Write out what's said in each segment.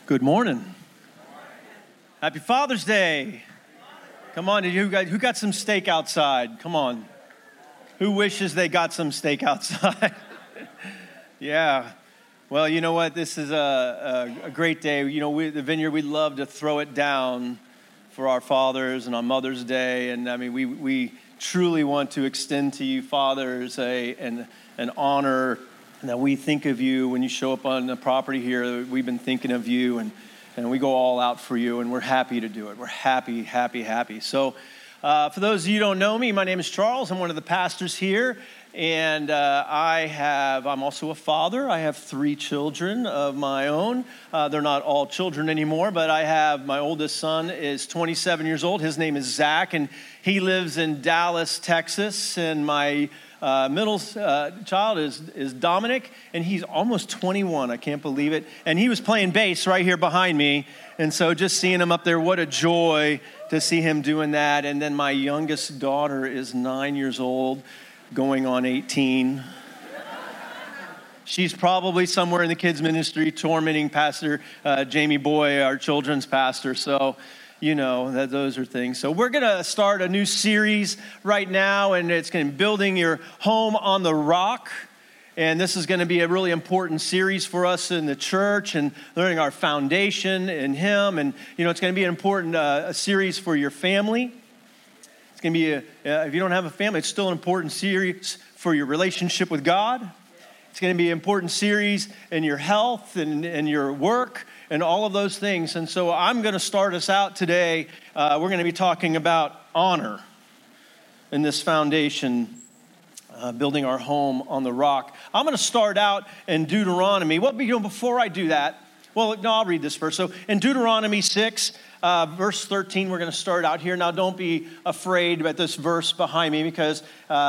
Good morning. Happy Father's Day. Come on, who got some steak outside? Come on. Who wishes they got some steak outside? Yeah. Well, you know what? This is a great day. You know, the Vineyard, we love to throw it down for our fathers and on Mother's Day. And I mean, we truly want to extend to you fathers an honor that we think of you when you show up on the property here. We've been thinking of you, and we go all out for you, and we're happy to do it. We're happy. So for those of you who don't know me, my name is Charles. I'm one of the pastors here, and I'm also a father. I have 3 children of my own. They're not all children anymore, but I have my oldest son is 27 years old. His name is Zach, and he lives in Dallas, Texas, and my middle child is Dominic, and he's almost 21. I can't believe it. And he was playing bass right here behind me. And so just seeing him up there, what a joy to see him doing that. And then my youngest daughter is 9 years old, going on 18. She's probably somewhere in the kids' ministry tormenting Pastor Jamie Boy, our children's pastor. So you know, that those are things. So we're going to start a new series right now, and it's going to be building your home on the rock. And this is going to be a really important series for us in the church and learning our foundation in Him. And, you know, it's going to be an important a series for your family. It's going to be, if you don't have a family, it's still an important series for your relationship with God. It's going to be an important series in your health and your work and all of those things. And so I'm going to start us out today. We're going to be talking about honor in this foundation, building our home on the rock. I'm going to start out in Deuteronomy. Before I do that, I'll read this first. So in Deuteronomy 6, verse 13, we're going to start out here. Now, don't be afraid about this verse behind me, because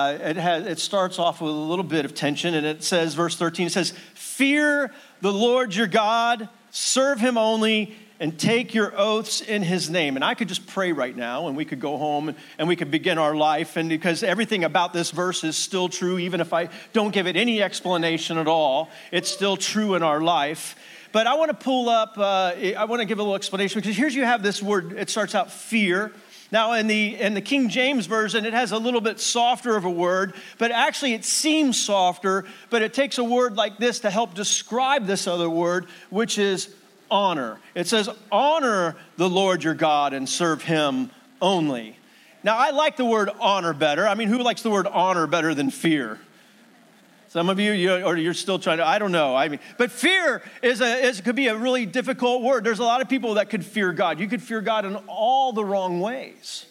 it starts off with a little bit of tension. And it says, verse 13, it says, "Fear the Lord your God, serve Him only, and take your oaths in His name." And I could just pray right now, and we could go home and we could begin our life. And because everything about this verse is still true, even if I don't give it any explanation at all, it's still true in our life. But I want to pull up, I want to give a little explanation, because you have this word, it starts out fear. Now in the King James Version, it has a little bit softer of a word, but actually it seems softer, but it takes a word like this to help describe this other word, which is honor. It says, "Honor the Lord your God and serve Him only." Now I like the word honor better. I mean, who likes the word honor better than fear? Some of you're still trying to, I don't know. But fear could be a really difficult word. There's a lot of people that could fear God. You could fear God in all the wrong ways.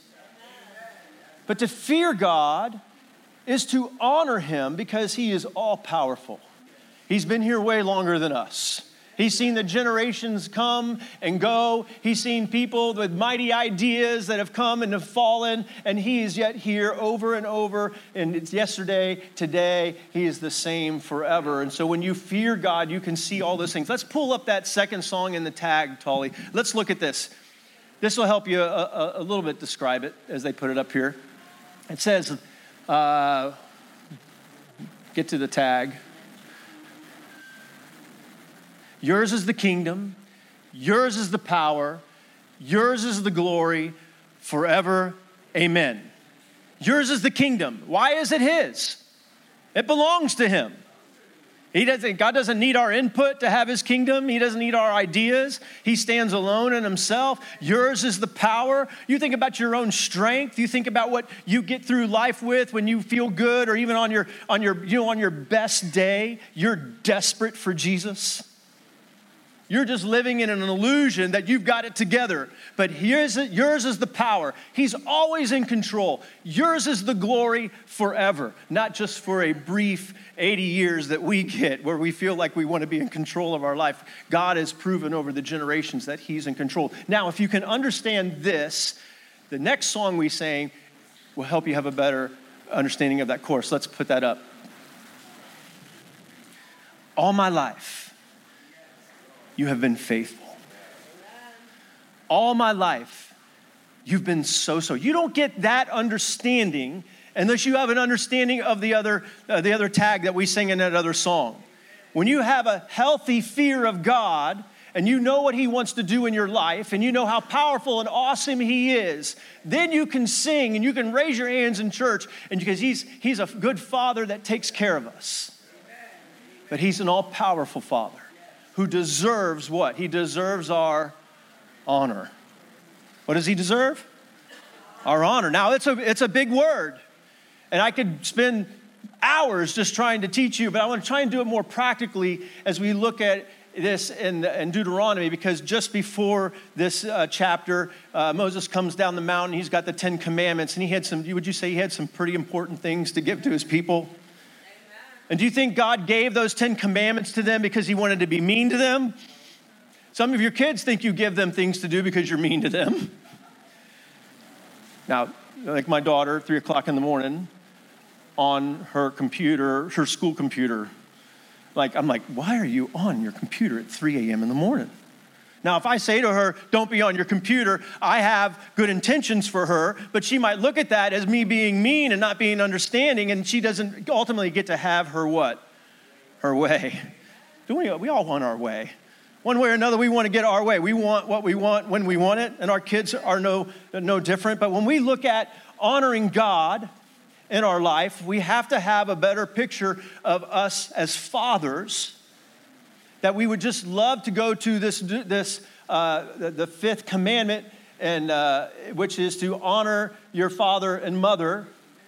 But to fear God is to honor Him, because He is all powerful. He's been here way longer than us. He's seen the generations come and go. He's seen people with mighty ideas that have come and have fallen, and He is yet here over and over. And it's yesterday, today, He is the same forever. And so when you fear God, you can see all those things. Let's pull up that second song in the tag, Tolly. Let's look at this. This will help you a little bit describe it as they put it up here. It says, get to the tag. "Yours is the kingdom, yours is the power, yours is the glory, forever, amen." Yours is the kingdom. Why is it His? It belongs to Him. God doesn't need our input to have His kingdom. He doesn't need our ideas. He stands alone in Himself. Yours is the power. You think about your own strength. You think about what you get through life with when you feel good, or even on your best day. You're desperate for Jesus. You're just living in an illusion that you've got it together. But yours is the power. He's always in control. Yours is the glory forever, not just for a brief 80 years that we get where we feel like we want to be in control of our life. God has proven over the generations that He's in control. Now, if you can understand this, the next song we sang will help you have a better understanding of that chorus. Let's put that up. "All my life, You have been faithful. All my life, You've been so. You don't get that understanding unless you have an understanding of the other tag that we sing in that other song. When you have a healthy fear of God and you know what he wants to do in your life, and you know how powerful and awesome he is, then you can sing and you can raise your hands in church, and because he's a good father that takes care of us. But he's an all-powerful father who deserves what? He deserves our honor. What does he deserve? Our honor. Now, it's a big word, and I could spend hours just trying to teach you, but I want to try and do it more practically as we look at this in Deuteronomy, because just before this chapter, Moses comes down the mountain. He's got the 10 Commandments, and would you say he had some pretty important things to give to his people? Amen. And do you think God gave those 10 Commandments to them because he wanted to be mean to them? Some of your kids think you give them things to do because you're mean to them. Now, like my daughter, 3 o'clock in the morning, on her computer, her school computer. I'm like, why are you on your computer at 3 a.m. in the morning? Now, if I say to her, don't be on your computer, I have good intentions for her, but she might look at that as me being mean and not being understanding, and she doesn't ultimately get to have her what? Her way. We all want our way. One way or another, we want to get our way. We want what we want when we want it, and our kids are no different. But when we look at honoring God in our life, we have to have a better picture of us as fathers, that we would just love to go to the fifth commandment, and which is to honor your father and mother.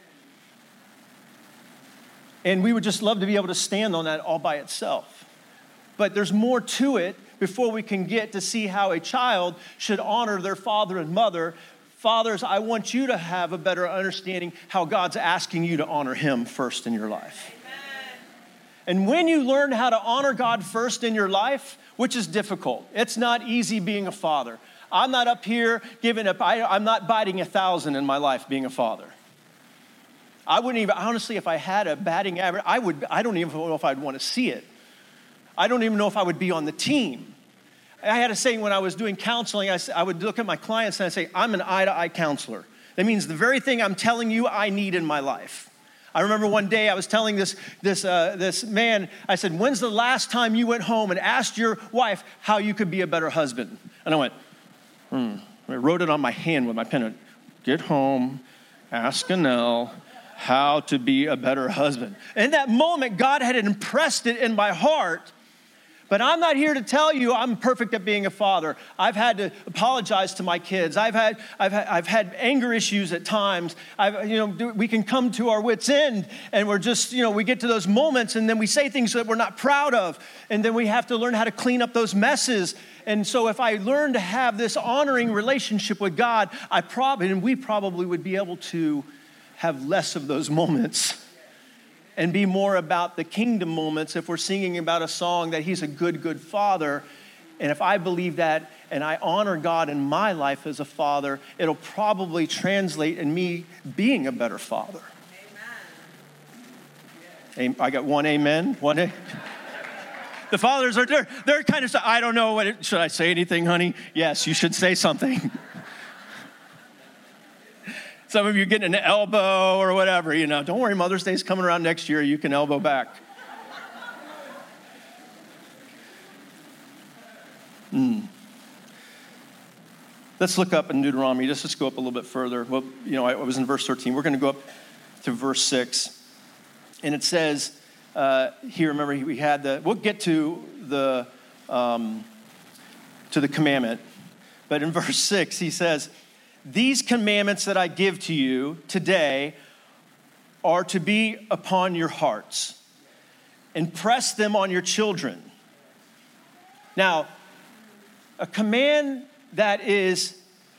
And we would just love to be able to stand on that all by itself. But there's more to it before we can get to see how a child should honor their father and mother. Fathers, I want you to have a better understanding how God's asking you to honor him first in your life. Amen. And when you learn how to honor God first in your life, which is difficult, it's not easy being a father. I'm not up here giving up, I'm not biting 1,000 in my life being a father. I wouldn't even, honestly, if I had a batting average, I don't even know if I'd want to see it. I don't even know if I would be on the team. I had a saying when I was doing counseling, I would look at my clients and I'd say, I'm an eye-to-eye counselor. That means the very thing I'm telling you I need in my life. I remember one day I was telling this man, I said, when's the last time you went home and asked your wife how you could be a better husband? And I went, I wrote it on my hand with my pen. Get home, ask Annelle how to be a better husband. And in that moment, God had impressed it in my heart. But I'm not here to tell you I'm perfect at being a father. I've had to apologize to my kids. I've had anger issues at times. We can come to our wits' end, and we're just, we get to those moments, and then we say things that we're not proud of, and then we have to learn how to clean up those messes. And so if I learn to have this honoring relationship with God, we probably would be able to have less of those moments and be more about the kingdom moments if we're singing about a song that he's a good, good father. And if I believe that and I honor God in my life as a father, it'll probably translate in me being a better father. Amen. I got one amen. One amen. The fathers are there. They're kind of, I don't know, should I say anything, honey? Yes, you should say something. Some of you getting an elbow or whatever, Don't worry, Mother's Day's coming around next year. You can elbow back. Let's look up in Deuteronomy. Let's go up a little bit further. Well, I was in verse 13. We're going to go up to verse 6. And it says here, remember, we'll get to the commandment. But in verse 6, he says, these commandments that I give to you today are to be upon your hearts. Impress them on your children. Now, a command that he's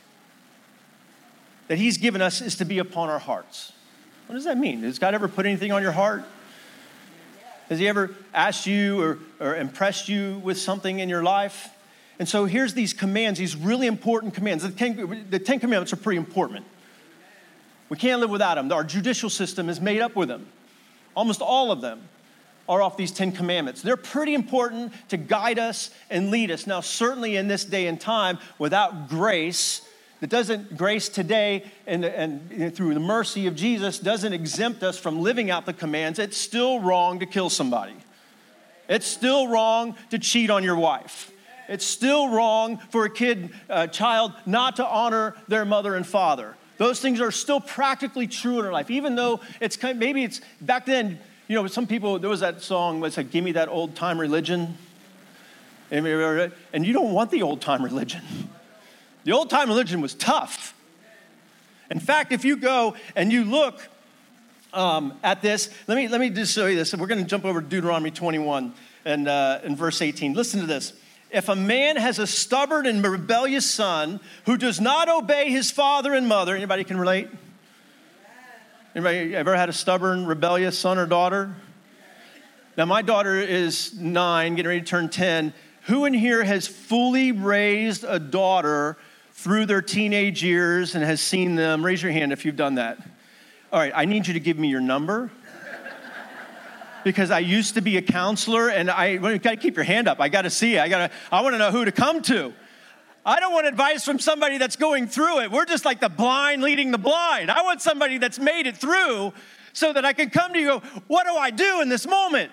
given us is to be upon our hearts. What does that mean? Has God ever put anything on your heart? Has he ever asked you or impressed you with something in your life? And so here's these commands, these really important commands. The 10 Commandments are pretty important. We can't live without them. Our judicial system is made up with them. Almost all of them are off these 10 Commandments. They're pretty important to guide us and lead us. Now, certainly in this day and time, without grace, grace today and through the mercy of Jesus doesn't exempt us from living out the commands. It's still wrong to kill somebody. It's still wrong to cheat on your wife. It's still wrong for a child not to honor their mother and father. Those things are still practically true in our life, even though maybe it's back then. Some people, there was that song that said, "Give me that old time religion," and you don't want the old time religion. The old time religion was tough. In fact, if you go and you look at this, let me just show you this. We're going to jump over to Deuteronomy 21 and in verse 18. Listen to this. If a man has a stubborn and rebellious son who does not obey his father and mother, anybody can relate? Anybody ever had a stubborn, rebellious son or daughter? Now, my daughter is 9, getting ready to turn 10. Who in here has fully raised a daughter through their teenage years and has seen them? Raise your hand if you've done that. All right, I need you to give me your number. Because I used to be a counselor, and you got to keep your hand up. I got to see it. I want to know who to come to. I don't want advice from somebody that's going through it. We're just like the blind leading the blind. I want somebody that's made it through so that I can come to you and go, what do I do in this moment?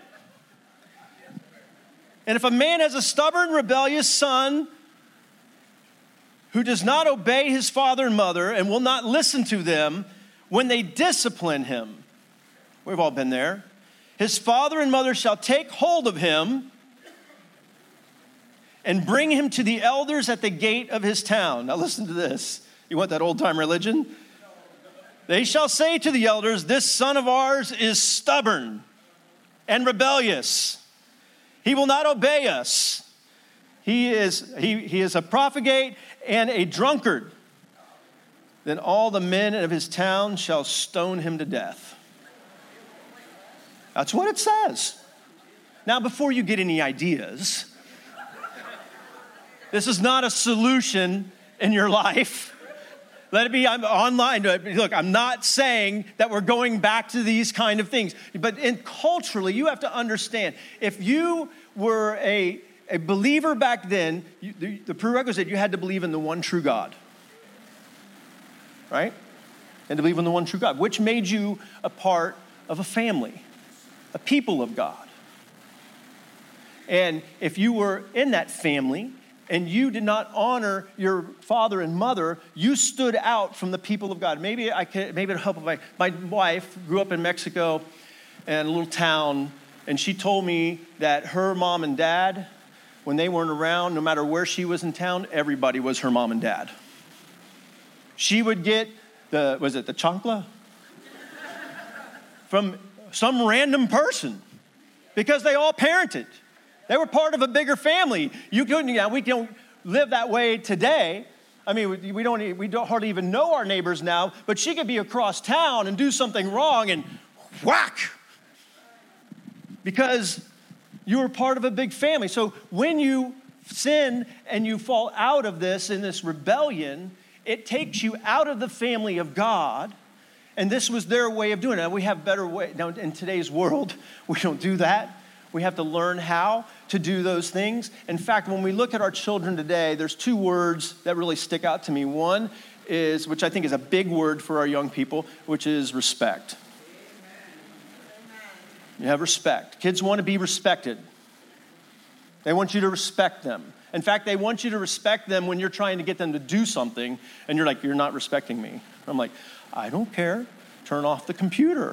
And if a man has a stubborn, rebellious son who does not obey his father and mother and will not listen to them when they discipline him, we've all been there, his father and mother shall take hold of him and bring him to the elders at the gate of his town. Now listen to this. You want that old-time religion? They shall say to the elders, this son of ours is stubborn and rebellious. He will not obey us. He is a profligate and a drunkard. Then all the men of his town shall stone him to death. That's what it says. Now, before you get any ideas, this is not a solution in your life. Let it be online. Look, I'm not saying that we're going back to these kind of things. But culturally, you have to understand, if you were a believer back then, the prerequisite, you had to believe in the one true God. Right? And to believe in the one true God, which made you a part of a family, a people of God. And if you were in that family, and you did not honor your father and mother, you stood out from the people of God. Maybe it'll help if my wife grew up in Mexico in a little town, and she told me that her mom and dad, when they weren't around, no matter where she was in town, everybody was her mom and dad. She would get the chancla? From some random person, because they all parented. They were part of a bigger family. We don't live that way today. I mean, we don't hardly even know our neighbors now, but she could be across town and do something wrong and whack. Because you were part of a big family. So when you sin and you fall out of this in this rebellion, it takes you out of the family of God. And this was their way of doing it. Now, we have better way. Now, in today's world, we don't do that. We have to learn how to do those things. In fact, when we look at our children today, there's 2 words that really stick out to me. One is, which I think is a big word for our young people, which is respect. You have respect. Kids want to be respected. They want you to respect them. In fact, they want you to respect them when you're trying to get them to do something, and you're like, you're not respecting me. I'm like, I don't care. Turn off the computer.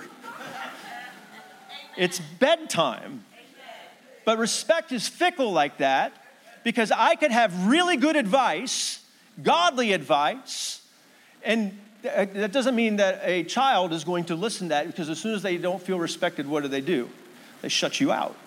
It's bedtime. But respect is fickle like that, because I could have really good advice, godly advice, and that doesn't mean that a child is going to listen to that, because as soon as they don't feel respected, what do? They shut you out.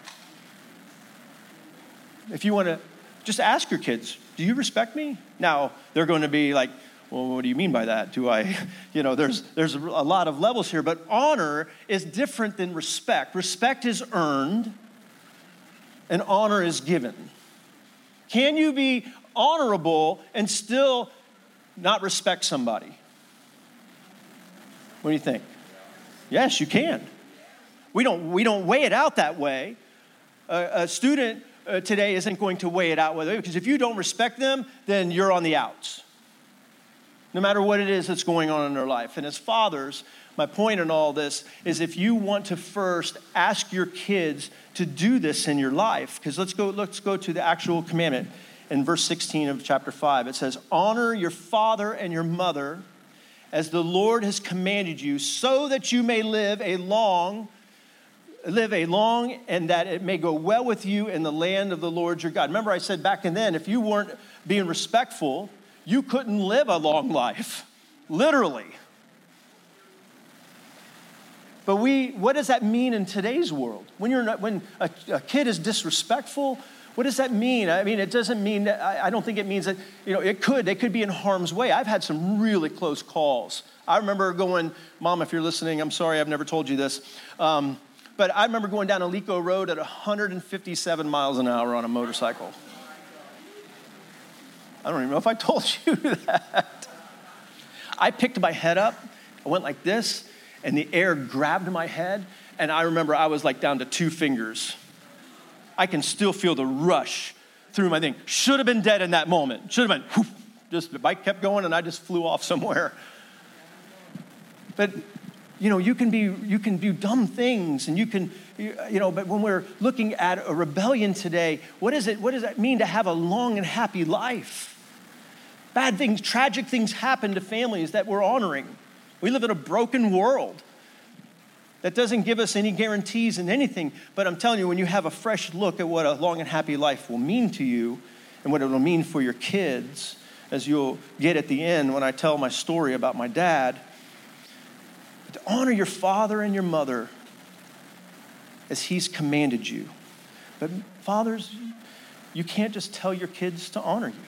If you want to, just ask your kids, do you respect me? Now, they're going to be like, well, what do you mean by that? There's a lot of levels here, but honor is different than respect. Respect is earned, and honor is given. Can you be honorable and still not respect somebody? What do you think? Yes, you can. We don't weigh it out that way. A student today isn't going to weigh it out with it, because if you don't respect them, then you're on the outs. no matter what it is that's going on in their life. And as fathers, my point in all this is if you want to first ask your kids to do this in your life, because let's go to the actual commandment. In verse 16 of chapter 5, it says, honor your father and your mother as the Lord has commanded you, so that you may live a long and that it may go well with you in the land of the Lord your God. Remember I said back then, if you weren't being respectful, you couldn't live a long life, literally. But what does that mean in today's world? When a kid is disrespectful, what does that mean? I mean, it doesn't mean that, I don't think it means that, they could be in harm's way. I've had some really close calls. I remember going, Mom, if you're listening, I'm sorry, I've never told you this. But I remember going down Alico Road at 157 miles an hour on a motorcycle. I don't even know if I told you that. I picked my head up, I went like this, and the air grabbed my head, and I remember I was like down to 2 fingers. I can still feel the rush through my thing. Should have been dead in that moment. Should have been, whoosh, just the bike kept going and I just flew off somewhere. But, you can do dumb things and but when we're looking at a rebellion today, what does that mean to have a long and happy life? Bad things, tragic things happen to families that we're honoring. We live in a broken world. That doesn't give us any guarantees in anything, but I'm telling you, when you have a fresh look at what a long and happy life will mean to you and what it will mean for your kids, as you'll get at the end when I tell my story about my dad, to honor your father and your mother as he's commanded you. But fathers, you can't just tell your kids to honor you.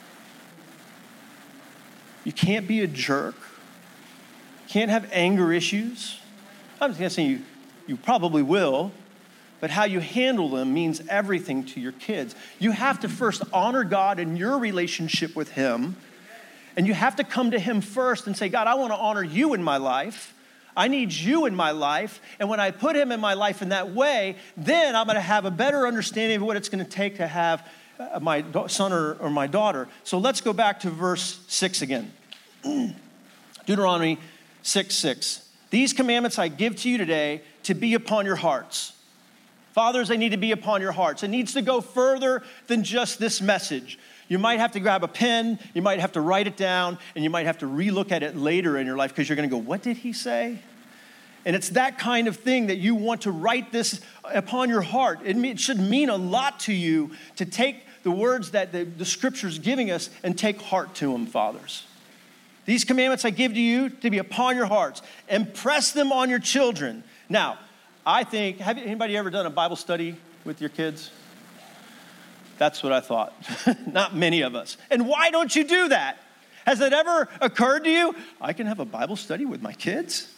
You can't be a jerk. You can't have anger issues. I'm just going to say you probably will, but how you handle them means everything to your kids. You have to first honor God in your relationship with him, and you have to come to him first and say, God, I want to honor you in my life. I need you in my life, and when I put him in my life in that way, then I'm going to have a better understanding of what it's going to take to have my son or my daughter. So let's go back to verse 6 again. Deuteronomy 6:6. These commandments I give to you today to be upon your hearts. Fathers, they need to be upon your hearts. It needs to go further than just this message. You might have to grab a pen, you might have to write it down, and you might have to relook at it later in your life because you're going to go, what did he say? And it's that kind of thing that you want to write this upon your heart. It should mean a lot to you to take the words that the Scripture's giving us and take heart to them, fathers. These commandments I give to you to be upon your hearts. Impress them on your children. Now, I think, have anybody ever done a Bible study with your kids? That's what I thought. Not many of us. And why don't you do that? Has it ever occurred to you? I can have a Bible study with my kids?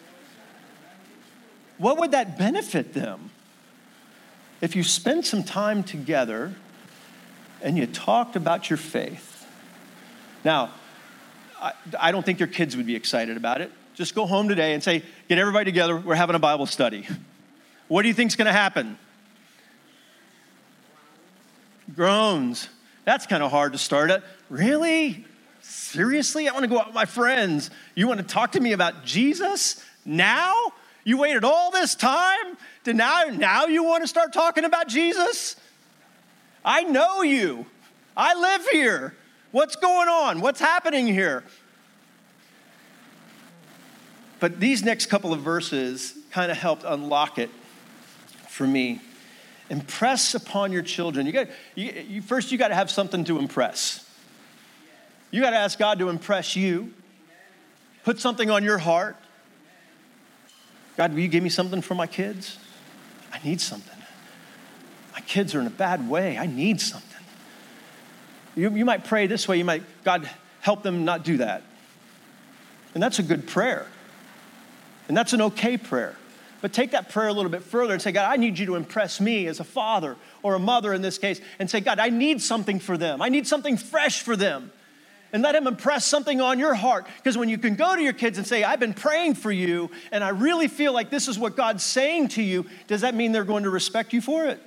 What would that benefit them? If you spend some time together and you talked about your faith. Now, I don't think your kids would be excited about it. Just go home today and say, get everybody together, we're having a Bible study. What do you think's gonna happen? Groans. That's kind of hard to start at. Really? Seriously? I want to go out with my friends. You want to talk to me about Jesus? Now? You waited all this time to now you want to start talking about Jesus? I know you. I live here. What's going on? What's happening here? But these next couple of verses kind of helped unlock it for me. Impress upon your children. First you got to have something to impress. You got to ask God to impress you. Put something on your heart. God, will you give me something for my kids? I need something. My kids are in a bad way. I need something. You might pray this way. You might, God, help them not do that. And that's a good prayer. And that's an okay prayer. But take that prayer a little bit further and say, God, I need you to impress me as a father or a mother in this case. And say, God, I need something for them. I need something fresh for them. And let him impress something on your heart. Because when you can go to your kids and say, I've been praying for you, and I really feel like this is what God's saying to you, does that mean they're going to respect you for it?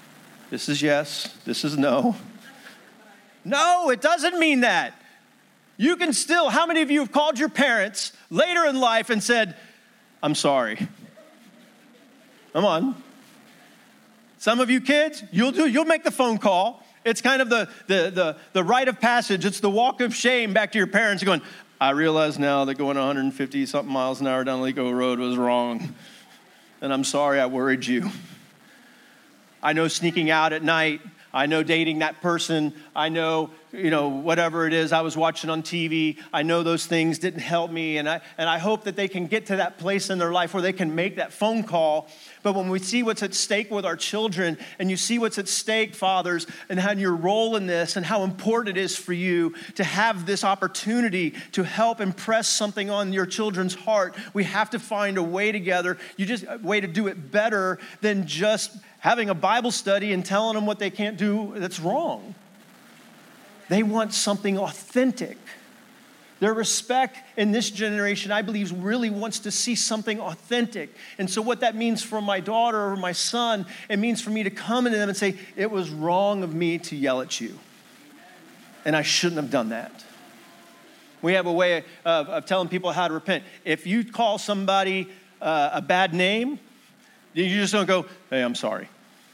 This is yes. This is no. No, it doesn't mean that. You can still, how many of you have called your parents later in life and said, I'm sorry? Come on. Some of you kids, you'll make the phone call. It's kind of the rite of passage. It's the walk of shame back to your parents going, I realize now that going 150 something miles an hour down Lego Road was wrong. And I'm sorry I worried you. I know sneaking out at night. I know dating that person. I know, whatever it is I was watching on TV. I know those things didn't help me. And I hope that they can get to that place in their life where they can make that phone call. But when we see what's at stake with our children, and you see what's at stake, fathers, and how your role in this and how important it is for you to have this opportunity to help impress something on your children's heart, we have to find a way together, a way to do it better than just having a Bible study and telling them what they can't do that's wrong. They want something authentic. Their respect in this generation, I believe, really wants to see something authentic. And so what that means for my daughter or my son, it means for me to come into them and say, it was wrong of me to yell at you. And I shouldn't have done that. We have a way of telling people how to repent. If you call somebody a bad name, you just don't go, hey, I'm sorry.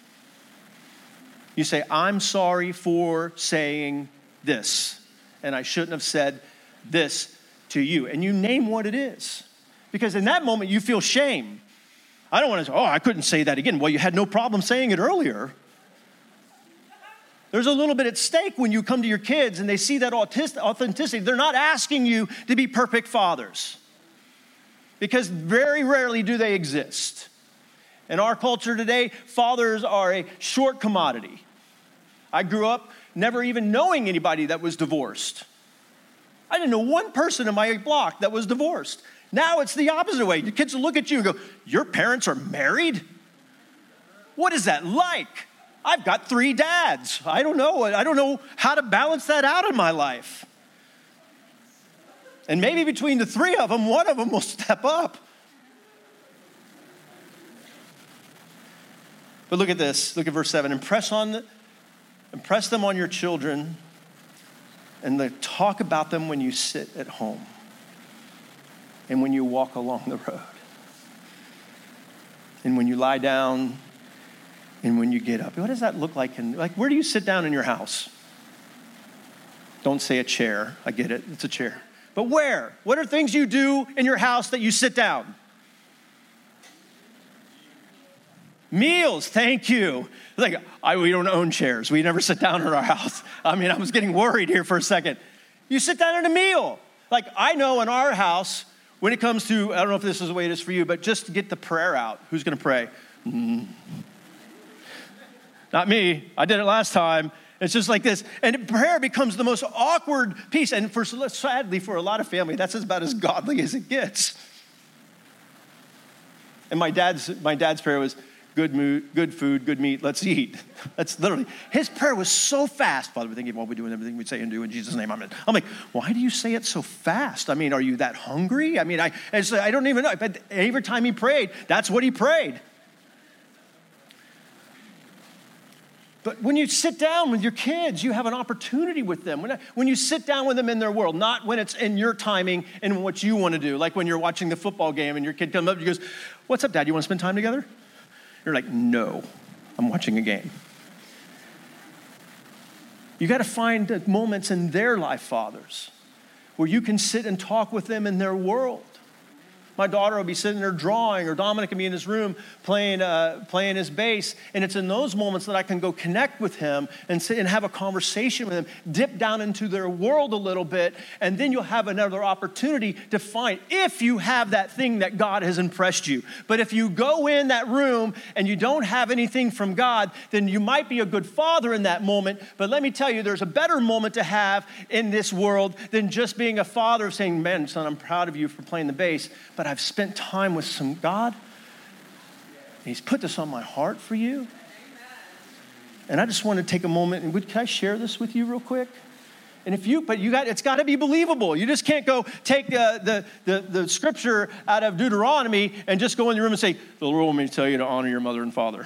You say, I'm sorry for saying this, and I shouldn't have said this to you. And you name what it is. Because in that moment, you feel shame. I don't want to say, I couldn't say that again. Well, you had no problem saying it earlier. There's a little bit at stake when you come to your kids and they see that authenticity. They're not asking you to be perfect fathers. Because very rarely do they exist. In our culture today, fathers are a short commodity. I grew up never even knowing anybody that was divorced. I didn't know one person in my block that was divorced. Now it's the opposite way. Your kids will look at you and go, your parents are married? What is that like? I've got 3 dads. I don't know how to balance that out in my life. And maybe between the 3 of them, one of them will step up. But look at this. Look at verse 7. Impress them on your children, and talk about them when you sit at home and when you walk along the road and when you lie down and when you get up. What does that look like? Where do you sit down in your house? Don't say a chair. I get it. It's a chair. But where? What are things you do in your house that you sit down? Meals, thank you. We don't own chairs. We never sit down in our house. I was getting worried here for a second. You sit down at a meal. I know in our house, when it comes to, I don't know if this is the way it is for you, but just to get the prayer out. Who's going to pray? Not me. I did it last time. It's just like this. And prayer becomes the most awkward piece. And sadly, for a lot of family, that's about as godly as it gets. And my dad's prayer was, good food, good meat, let's eat. That's literally, his prayer was so fast. Father, we thank you for all we do and everything we say and do in Jesus' name, amen. I'm like, why do you say it so fast? Are you that hungry? I don't even know. But every time he prayed, that's what he prayed. But when you sit down with your kids, you have an opportunity with them. When you sit down with them in their world, not when it's in your timing and what you want to do. Like when you're watching the football game and your kid comes up and goes, what's up, Dad? You want to spend time together? You're like, no, I'm watching a game. You got to find moments in their life, fathers, where you can sit and talk with them in their world. My daughter will be sitting there drawing, or Dominic will be in his room playing his bass, and it's in those moments that I can go connect with him and sit and have a conversation with him, dip down into their world a little bit, and then you'll have another opportunity to find if you have that thing that God has impressed you. But if you go in that room and you don't have anything from God, then you might be a good father in that moment, but let me tell you, there's a better moment to have in this world than just being a father saying, man, son, I'm proud of you for playing the bass, but I've spent time with some God. He's put this on my heart for you. And I just want to take a moment and can I share this with you real quick? And it's got to be believable. You just can't go take the scripture out of Deuteronomy and just go in the room and say, the Lord wants me to tell you to honor your mother and father.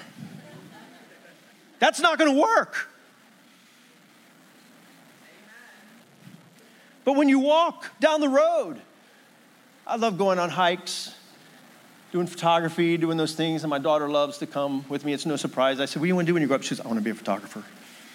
That's not going to work. But when you walk down the road, I love going on hikes, doing photography, doing those things, and my daughter loves to come with me. It's no surprise. I said, what do you want to do when you grow up? She says, I want to be a photographer.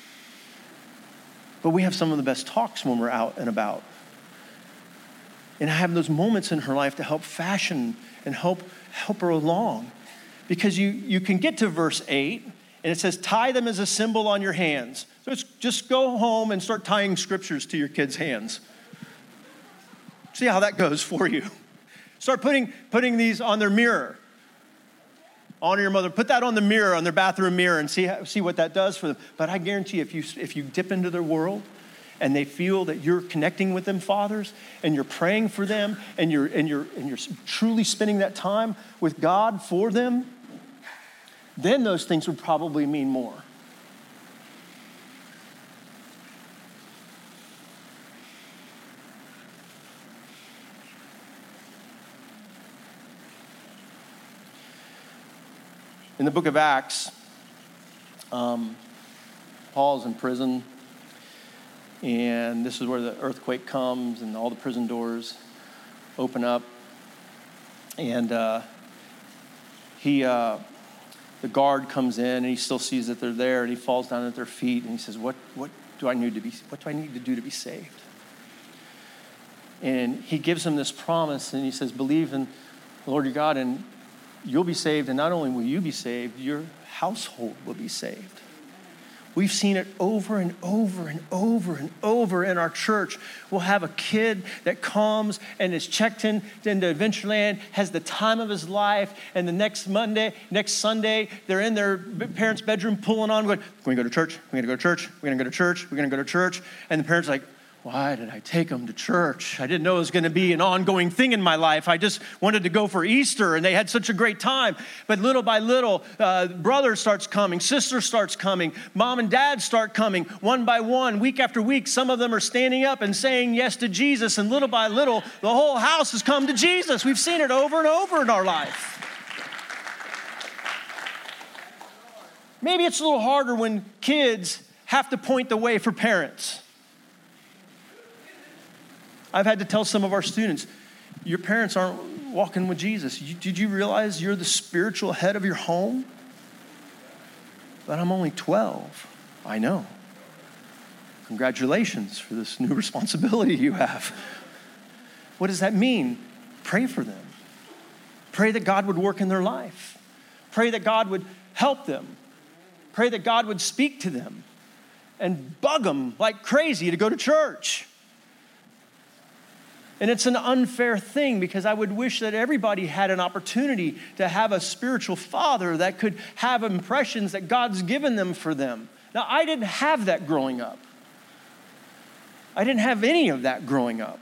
But we have some of the best talks when we're out and about. And having those moments in her life to help fashion and help her along. Because you can get to verse 8, and it says, tie them as a symbol on your hands. So it's just go home and start tying scriptures to your kids' hands. See how that goes for you. Start putting these on their mirror. Honor your mother. Put that on the mirror, on their bathroom mirror, and see what that does for them. But I guarantee if you dip into their world and they feel that you're connecting with them, fathers, and you're praying for them, and you're truly spending that time with God for them, then those things would probably mean more. In the book of Acts, Paul's in prison, and this is where the earthquake comes and all the prison doors open up. And the guard comes in, and he still sees that they're there, and he falls down at their feet, and he says, what do I need to do to be saved? And he gives them this promise, and he says, believe in the Lord your God, and you'll be saved, and not only will you be saved, your household will be saved. We've seen it over and over and over and over in our church. We'll have a kid that comes and is checked into Adventureland, has the time of his life, and the next Sunday, they're in their parents' bedroom pulling on, going, we're going to go to church, we're going to go to church, we're going to go to church, we're going to go to church. And the parents are like, why did I take them to church? I didn't know it was going to be an ongoing thing in my life. I just wanted to go for Easter, and they had such a great time. But little by little, brother starts coming, sister starts coming, mom and dad start coming, one by one, week after week. Some of them are standing up and saying yes to Jesus, and little by little, the whole house has come to Jesus. We've seen it over and over in our life. Maybe it's a little harder when kids have to point the way for parents. I've had to tell some of our students, your parents aren't walking with Jesus. Did you realize you're the spiritual head of your home? But I'm only 12. I know. Congratulations for this new responsibility you have. What does that mean? Pray for them. Pray that God would work in their life. Pray that God would help them. Pray that God would speak to them and bug them like crazy to go to church. And it's an unfair thing because I would wish that everybody had an opportunity to have a spiritual father that could have impressions that God's given them for them. Now, I didn't have that growing up. I didn't have any of that growing up.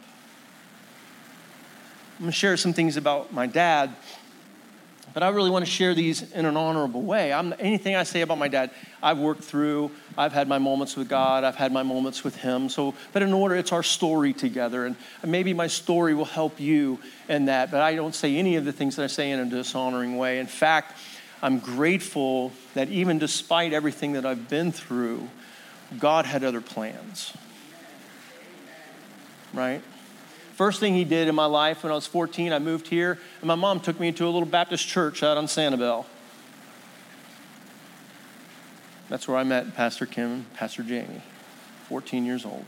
I'm going to share some things about my dad, but I really want to share these in an honorable way. Anything I say about my dad, I've worked through. I've had my moments with God. I've had my moments with him. But in order, it's our story together. And maybe my story will help you in that. But I don't say any of the things that I say in a dishonoring way. In fact, I'm grateful that even despite everything that I've been through, God had other plans. Right? First thing he did in my life when I was 14, I moved here, and my mom took me to a little Baptist church out on Sanibel. That's where I met Pastor Kim and Pastor Jamie, 14 years old.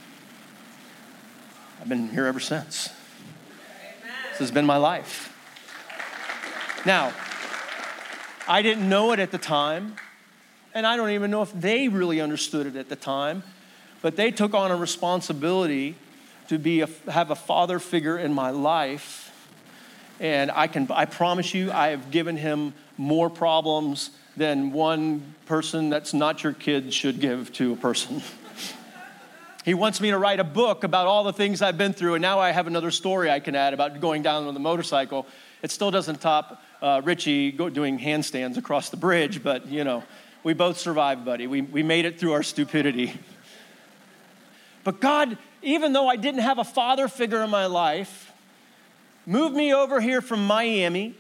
I've been here ever since. Amen. This has been my life. Now, I didn't know it at the time, and I don't even know if they really understood it at the time, but they took on a responsibility to have a father figure in my life. And I promise you, I have given him more problems than one person that's not your kid should give to a person. He wants me to write a book about all the things I've been through, and now I have another story I can add about going down on the motorcycle. It still doesn't top Richie doing handstands across the bridge, but we both survived, buddy. We made it through our stupidity. But God, even though I didn't have a father figure in my life, moved me over here from Miami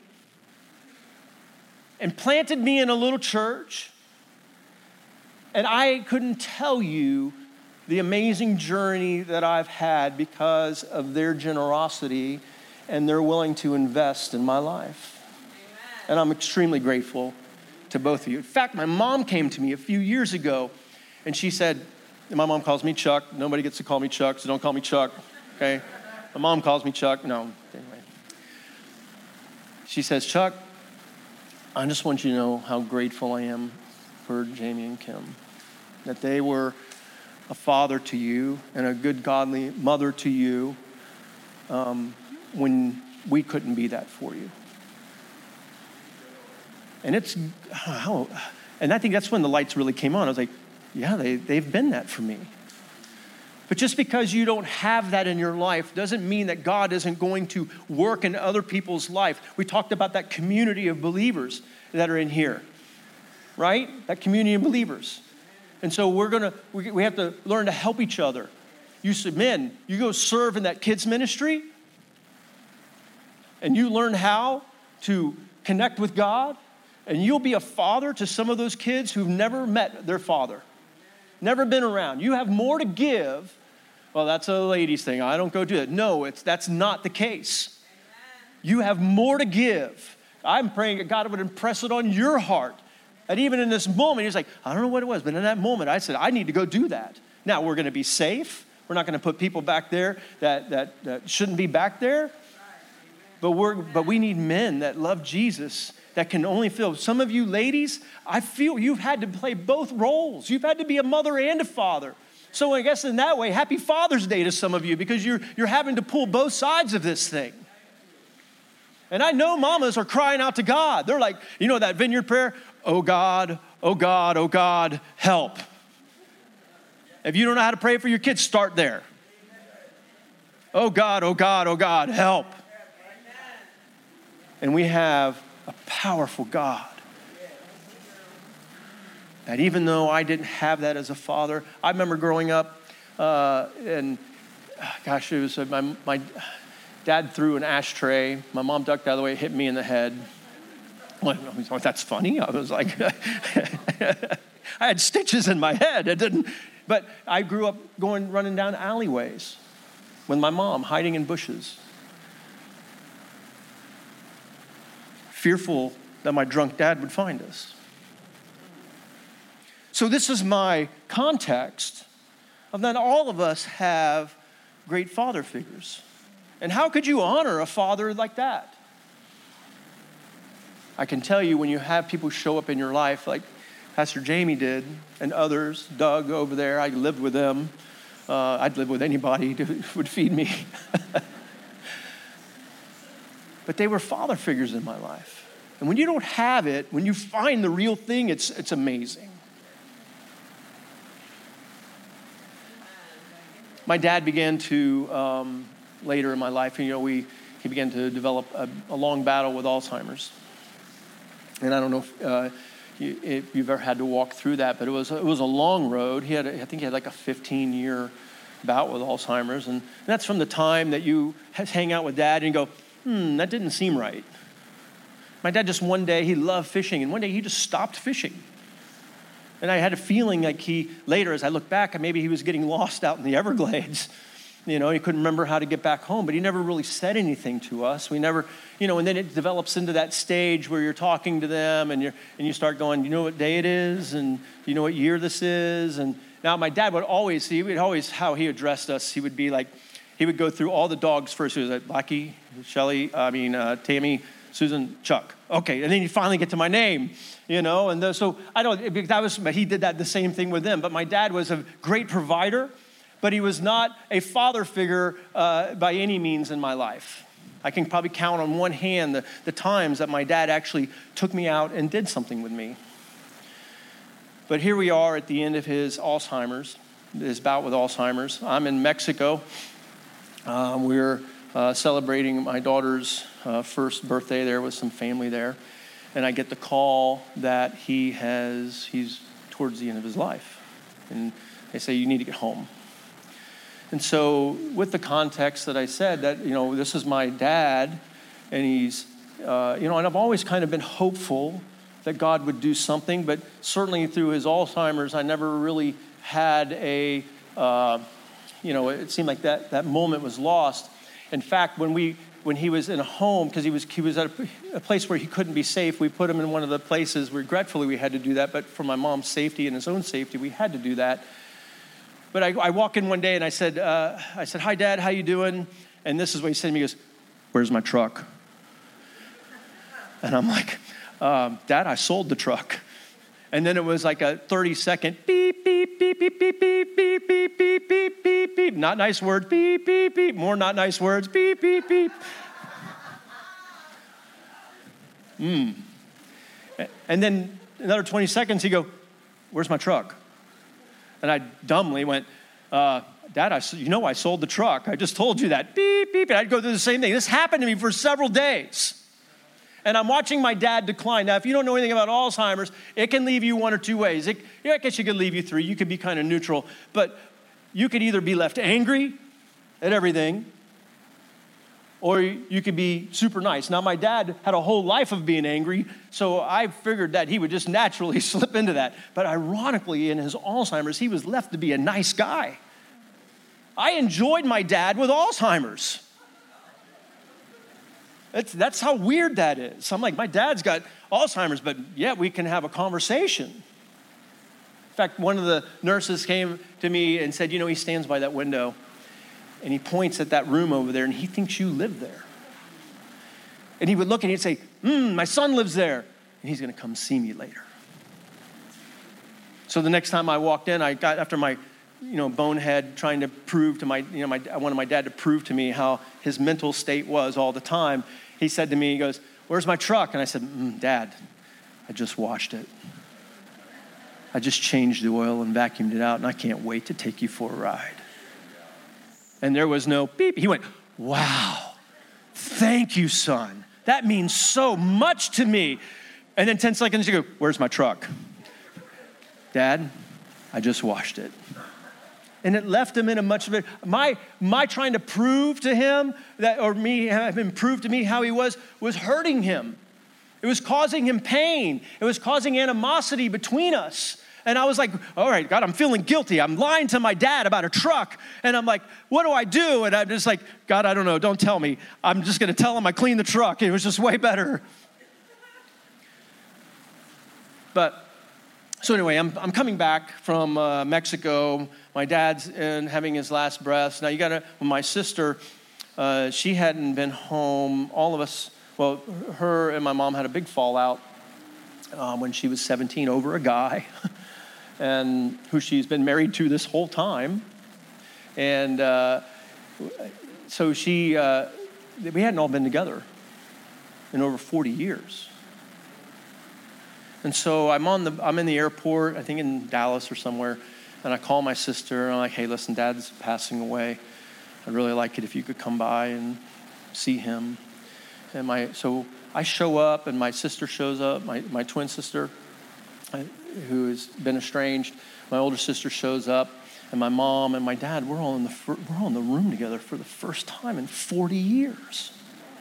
and planted me in a little church. And I couldn't tell you the amazing journey that I've had because of their generosity and they're willing to invest in my life. Amen. And I'm extremely grateful to both of you. In fact, my mom came to me a few years ago and she said, my mom calls me Chuck. Nobody gets to call me Chuck, so don't call me Chuck, okay? My mom calls me Chuck. No, anyway. She says, Chuck, I just want you to know how grateful I am for Jamie and Kim, that they were a father to you and a good godly mother to you when we couldn't be that for you. And I think that's when the lights really came on. I was like, yeah, they've been that for me. But just because you don't have that in your life doesn't mean that God isn't going to work in other people's life. We talked about that community of believers that are in here, right? That community of believers. And so we have to learn to help each other. You said, men, you go serve in that kids ministry and you learn how to connect with God and you'll be a father to some of those kids who've never met their father, never been around. You have more to give. Well, that's a ladies thing. I don't go do that. No, that's not the case. You have more to give. I'm praying that God would impress it on your heart. And even in this moment, he's like, I don't know what it was, but in that moment, I said, I need to go do that. Now, we're going to be safe. We're not going to put people back there that shouldn't be back there. But we need men that love Jesus, that can only feel. Some of you ladies, I feel you've had to play both roles. You've had to be a mother and a father. So I guess in that way, happy Father's Day to some of you, because you're having to pull both sides of this thing. And I know mamas are crying out to God. They're like, you know that vineyard prayer? Oh God, oh God, oh God, help. If you don't know how to pray for your kids, start there. Oh God, oh God, oh God, help. And we have a powerful God that even though I didn't have that as a father, I remember growing up it was my dad threw an ashtray. My mom ducked out of the way, hit me in the head. Well, that's funny. I was like, I had stitches in my head. But I grew up running down alleyways with my mom, hiding in bushes, fearful that my drunk dad would find us. So this is my context of that all of us have great father figures. And how could you honor a father like that? I can tell you when you have people show up in your life like Pastor Jamie did and others, Doug over there, I lived with them. I'd live with anybody who would feed me. But they were father figures in my life. And when you don't have it, when you find the real thing, it's amazing. My dad began to, later in my life, he began to develop a long battle with Alzheimer's. And I don't know if you've ever had to walk through that, but it was a long road. I think he had like a 15-year bout with Alzheimer's. And that's from the time that you hang out with dad and you go, that didn't seem right. My dad just one day, he loved fishing, and one day he just stopped fishing. And I had a feeling like later as I look back, maybe he was getting lost out in the Everglades. He couldn't remember how to get back home, but he never really said anything to us. We never, and then it develops into that stage where you're talking to them and you start going, you know what day it is? And you know what year this is? And now my dad would always, how he addressed us, he would be like, he would go through all the dogs first. He was like, Blackie, Shelly, Tammy, Susan, Chuck. Okay, and then you finally get to my name, and so but he did that the same thing with them. But my dad was a great provider, but he was not a father figure by any means in my life. I can probably count on one hand the times that my dad actually took me out and did something with me. But here we are at the end of his bout with Alzheimer's. I'm in Mexico. We're celebrating my daughter's first birthday there with some family there. And I get the call that he's towards the end of his life. And they say, you need to get home. And so with the context that I said that, this is my dad and he's, and I've always kind of been hopeful that God would do something, but certainly through his Alzheimer's, I never really had a it seemed like that moment was lost. In fact, when he was in a home, because he was at a place where he couldn't be safe, we put him in one of the places. Regretfully, we had to do that, but for my mom's safety and his own safety, we had to do that. But I walk in one day and I said, "Hi, Dad, how you doing?" And this is what he said to me. He goes, "Where's my truck?" And I'm like, "Dad, I sold the truck." And then it was like a 30-second beep, beep, beep, beep, beep, beep, beep, beep, beep, beep, beep, beep. Not nice words, beep, beep, beep. More not nice words, beep, beep, beep. And then another 20 seconds, he'd go, "Where's my truck?" And I dumbly went, "Dad, I sold the truck. I just told you that." Beep, beep. And I'd go through the same thing. This happened to me for several days. And I'm watching my dad decline. Now, if you don't know anything about Alzheimer's, it can leave you one or two ways. I guess you could leave you three. You could be kind of neutral. But you could either be left angry at everything, or you could be super nice. Now, my dad had a whole life of being angry, so I figured that he would just naturally slip into that. But ironically, in his Alzheimer's, he was left to be a nice guy. I enjoyed my dad with Alzheimer's. That's how weird that is. I'm like, my dad's got Alzheimer's, but yet we can have a conversation. In fact, one of the nurses came to me and said, he stands by that window and he points at that room over there and he thinks you live there. And he would look and he'd say, my son lives there and he's going to come see me later. So the next time I walked in, I got after my bonehead trying to prove to I wanted my dad to prove to me how his mental state was all the time. He said to me, he goes, "Where's my truck?" And I said, "Dad, I just washed it. I just changed the oil and vacuumed it out, and I can't wait to take you for a ride." And there was no beep. He went, "Wow, thank you, son. That means so much to me." And then 10 seconds, you go, "Where's my truck?" "Dad, I just washed it." And it left him in a much of it. My trying to prove to him that, or me having proved to me how he was hurting him. It was causing him pain. It was causing animosity between us. And I was like, all right, God, I'm feeling guilty. I'm lying to my dad about a truck. And I'm like, what do I do? And I'm just like, God, I don't know. Don't tell me. I'm just going to tell him I cleaned the truck. It was just way better. So anyway, I'm coming back from Mexico. My dad's having his last breaths. Now when my sister, she hadn't been home. All of us, her and my mom had a big fallout when she was 17 over a guy and who she's been married to this whole time. And so we hadn't all been together in over 40 years. And so I'm in the airport, I think in Dallas or somewhere, and I call my sister, and I'm like, "Hey, listen, Dad's passing away. I'd really like it if you could come by and see him." And so I show up, and my sister shows up, my twin sister, who has been estranged. My older sister shows up, and my mom and my dad, we're all in the room together for the first time in 40 years.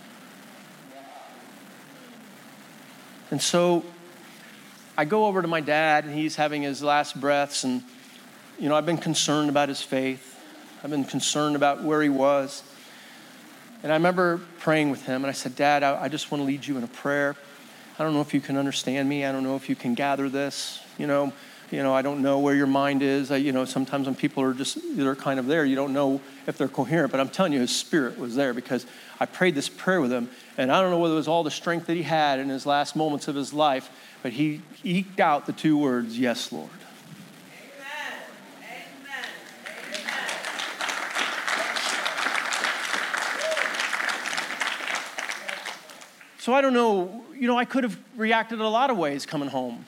And so I go over to my dad, and he's having his last breaths, and, I've been concerned about his faith. I've been concerned about where he was. And I remember praying with him, and I said, "Dad, I just want to lead you in a prayer. I don't know if you can understand me. I don't know if you can gather this. I don't know where your mind is. Sometimes when people are they're kind of there, you don't know if they're coherent, but I'm telling you, his spirit was there because I prayed this prayer with him, and I don't know whether it was all the strength that he had in his last moments of his life, but he eked out the two words, "Yes, Lord." Amen. Amen. Amen. So I don't know, I could have reacted in a lot of ways coming home.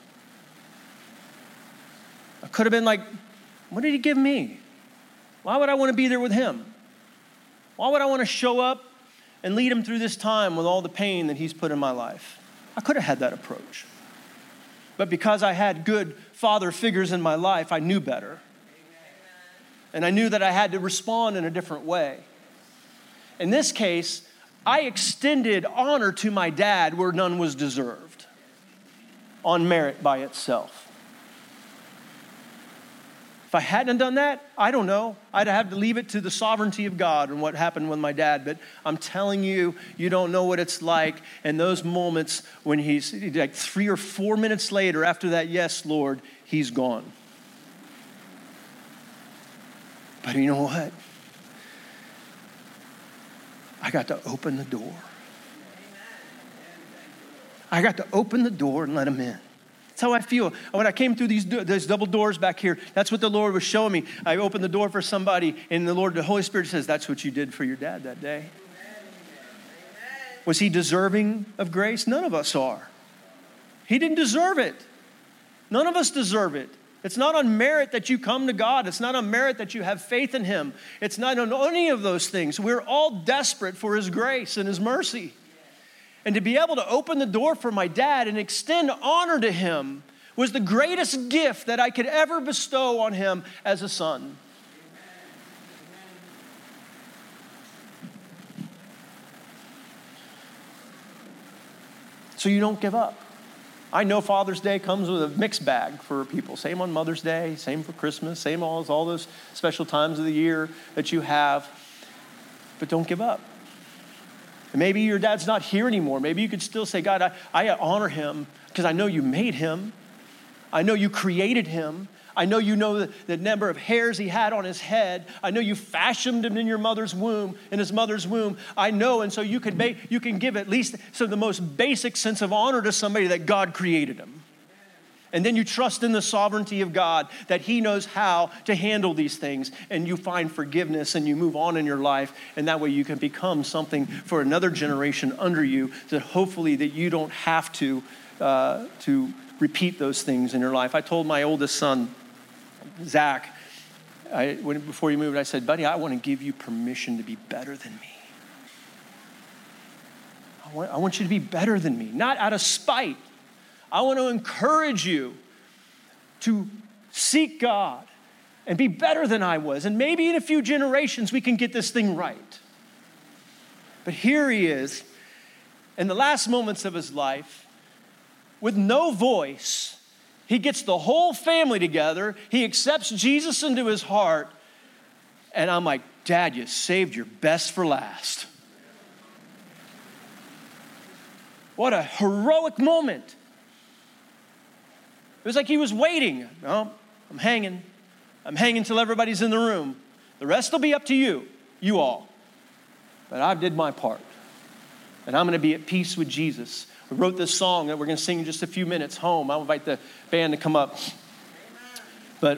I could have been like, what did he give me? Why would I want to be there with him? Why would I want to show up and lead him through this time with all the pain that he's put in my life? I could have had that approach. But because I had good father figures in my life, I knew better. And I knew that I had to respond in a different way. In this case, I extended honor to my dad where none was deserved, on merit by itself. If I hadn't done that, I don't know. I'd have to leave it to the sovereignty of God and what happened with my dad. But I'm telling you, you don't know what it's like. And those moments when he's like 3 or 4 minutes later after that, yes, Lord, he's gone. But you know what? I got to open the door. I got to open the door and let him in. That's how I feel. When I came through these double doors back here, that's what the Lord was showing me. I opened the door for somebody, and the Holy Spirit says, that's what you did for your dad that day. Was he deserving of grace? None of us are. He didn't deserve it. None of us deserve it. It's not on merit that you come to God. It's not on merit that you have faith in him. It's not on any of those things. We're all desperate for his grace and his mercy. And to be able to open the door for my dad and extend honor to him was the greatest gift that I could ever bestow on him as a son. So you don't give up. I know Father's Day comes with a mixed bag for people. Same on Mother's Day, same for Christmas, same all those special times of the year that you have. But don't give up. And maybe your dad's not here anymore. Maybe you could still say, God, I honor him because I know you made him. I know you created him. I know you know the number of hairs he had on his head. I know you fashioned him in your mother's womb, in his mother's womb. I know, and so you can give at least the most basic sense of honor to somebody that God created him. And then you trust in the sovereignty of God that he knows how to handle these things, and you find forgiveness and you move on in your life, and that way you can become something for another generation under you, that hopefully that you don't have to repeat those things in your life. I told my oldest son, Zach, before he moved, I said, buddy, I want to give you permission to be better than me. I want you to be better than me, not out of spite. I want to encourage you to seek God and be better than I was. And maybe in a few generations, we can get this thing right. But here he is, in the last moments of his life, with no voice. He gets the whole family together. He accepts Jesus into his heart. And I'm like, Dad, you saved your best for last. What a heroic moment. It was like he was waiting. No, I'm hanging. I'm hanging till everybody's in the room. The rest will be up to you all. But I did my part. And I'm going to be at peace with Jesus. We wrote this song that we're going to sing in just a few minutes home. I'll invite the band to come up. But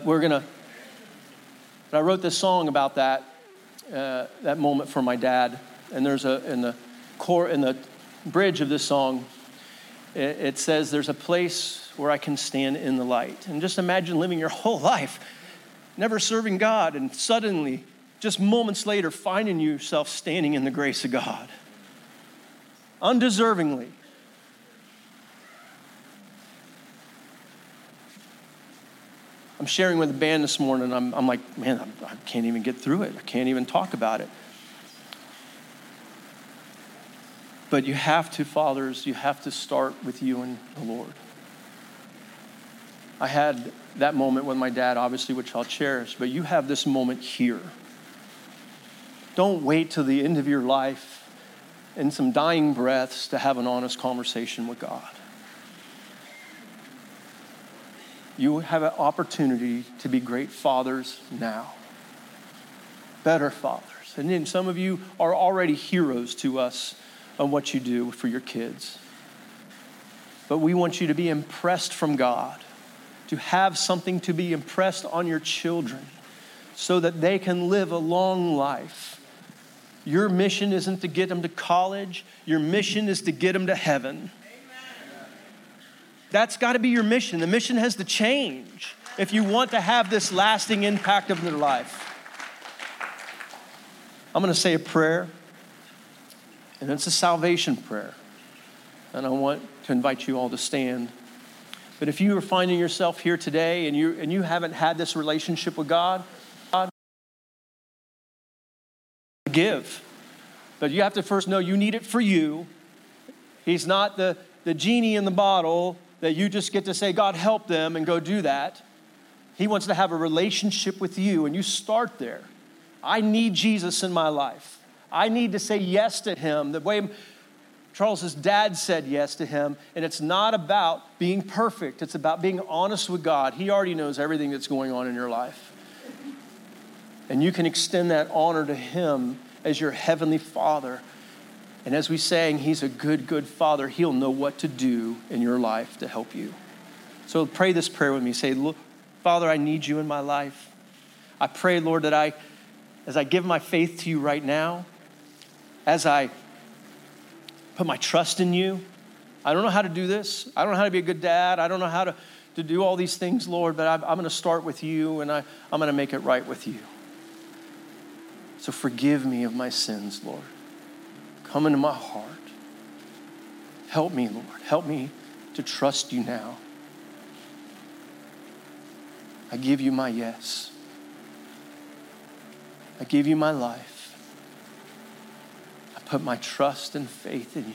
I wrote this song about that moment for my dad. And there's in the bridge of this song, it says, there's a place where I can stand in the light. And just imagine living your whole life never serving God, and suddenly, just moments later, finding yourself standing in the grace of God. Undeservingly. I'm sharing with the band this morning, and I'm like, man, I can't even get through it. I can't even talk about it. But you have to, fathers, you have to start with you and the Lord. I had that moment with my dad, obviously, which I'll cherish, but you have this moment here. Don't wait till the end of your life and some dying breaths to have an honest conversation with God. You have an opportunity to be great fathers now. Better fathers. And then some of you are already heroes to us on what you do for your kids. But we want you to be impressed from God, to have something to be impressed on your children so that they can live a long life. Your mission isn't to get them to college. Your mission is to get them to heaven. Amen. That's got to be your mission. The mission has to change if you want to have this lasting impact of their life. I'm going to say a prayer, and it's a salvation prayer. And I want to invite you all to stand. But if you are finding yourself here today and you haven't had this relationship with God, give. But you have to first know you need it for you. He's not the genie in the bottle that you just get to say, God, help them, and go do that. He wants to have a relationship with you, and you start there. I need Jesus in my life. I need to say yes to him the way Charles's dad said yes to him, and it's not about being perfect. It's about being honest with God. He already knows everything that's going on in your life. And you can extend that honor to him as your heavenly Father. And as we sang, he's a good, good Father. He'll know what to do in your life to help you. So pray this prayer with me. Say, Father, I need you in my life. I pray, Lord, that as I give my faith to you right now, as I put my trust in you. I don't know how to do this. I don't know how to be a good dad. I don't know how to do all these things, Lord, but I'm going to start with you, and I'm going to make it right with you. So forgive me of my sins, Lord. Come into my heart. Help me, Lord. Help me to trust you now. I give you my yes. I give you my life. Put my trust and faith in you.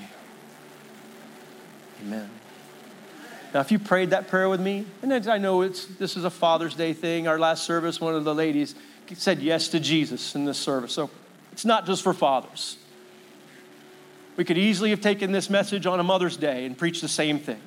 Amen. Now, if you prayed that prayer with me, and I know this is a Father's Day thing. Our last service, one of the ladies said yes to Jesus in this service. So it's not just for fathers. We could easily have taken this message on a Mother's Day and preached the same thing.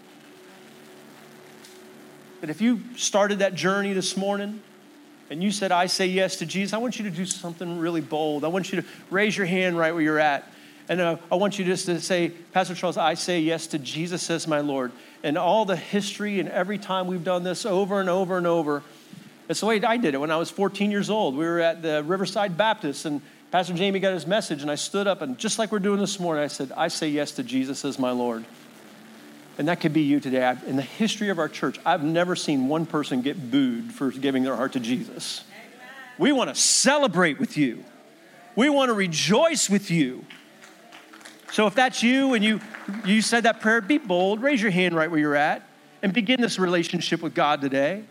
But if you started that journey this morning, and you said, I say yes to Jesus, I want you to do something really bold. I want you to raise your hand right where you're at. And I want you just to say, Pastor Charles, I say yes to Jesus as my Lord. And all the history and every time we've done this over and over and over, it's the way I did it when I was 14 years old. We were at the Riverside Baptist, and Pastor Jamie got his message, and I stood up, and just like we're doing this morning, I said, I say yes to Jesus as my Lord. And that could be you today. In the history of our church, I've never seen one person get booed for giving their heart to Jesus. Amen. We want to celebrate with you. We want to rejoice with you. So if that's you and you said that prayer, be bold. Raise your hand right where you're at and begin this relationship with God today.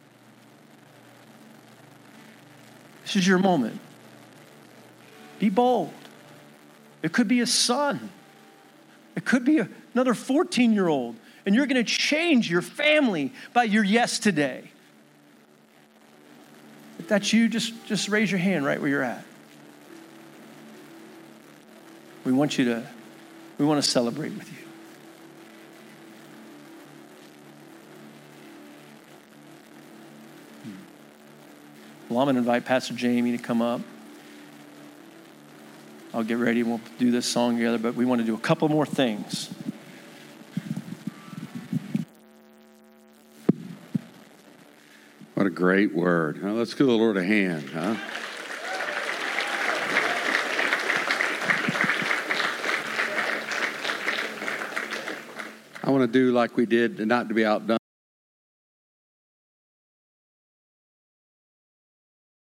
This is your moment. Be bold. It could be a son. It could be another 14-year-old. And you're going to change your family by your yes today. If that's you, just raise your hand right where you're at. We want to celebrate with you. Well, I'm going to invite Pastor Jamie to come up. I'll get ready and we'll do this song together, but we want to do a couple more things. What a great word. Now, let's give the Lord a hand, huh? I want to do like we did, not to be outdone.